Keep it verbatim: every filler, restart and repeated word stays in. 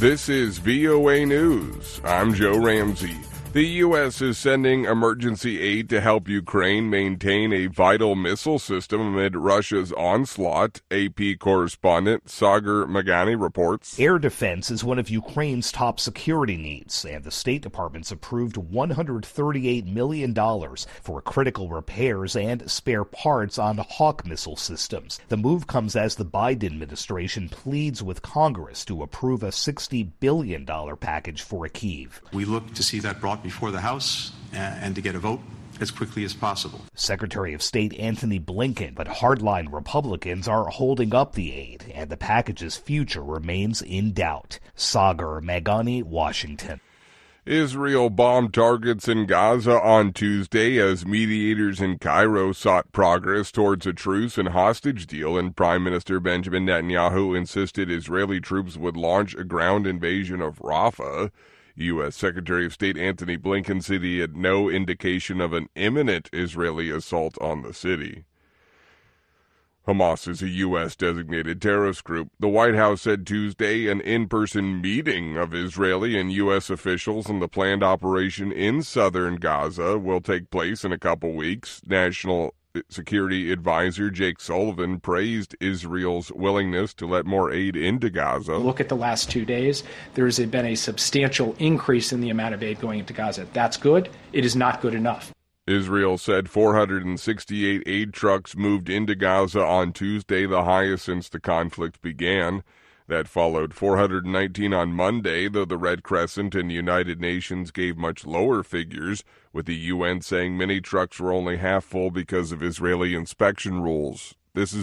This is V O A News. I'm Joe Ramsey. The U S is sending emergency aid to help Ukraine maintain a vital missile system amid Russia's onslaught, A P correspondent Sagar Meghani reports. Air defense is one of Ukraine's top security needs, and the State Department's approved one hundred thirty-eight million dollars for critical repairs and spare parts on Hawk missile systems. The move comes as the Biden administration pleads with Congress to approve a sixty billion dollars package for Kyiv. We look to see that brought before the House and to get a vote as quickly as possible. Secretary of State Antony Blinken, but hardline Republicans are holding up the aid, and the package's future remains in doubt. Sagar Meghani, Washington. Israel bombed targets in Gaza on Tuesday as mediators in Cairo sought progress towards a truce and hostage deal, and Prime Minister Benjamin Netanyahu insisted Israeli troops would launch a ground invasion of Rafah. U S. Secretary of State Antony Blinken said he had no indication of an imminent Israeli assault on the city. Hamas is a U S designated terrorist group. The White House said Tuesday an in-person meeting of Israeli and U S officials and the planned operation in southern Gaza will take place in a couple weeks. National Security Advisor Jake Sullivan praised Israel's willingness to let more aid into Gaza. Look at the last two days. There has been a substantial increase in the amount of aid going into Gaza. That's good. It is not good enough. Israel said four hundred sixty-eight aid trucks moved into Gaza on Tuesday, the highest since the conflict began. That followed four hundred nineteen on Monday, though the Red Crescent and United Nations gave much lower figures, with the U N saying many trucks were only half full because of Israeli inspection rules. This is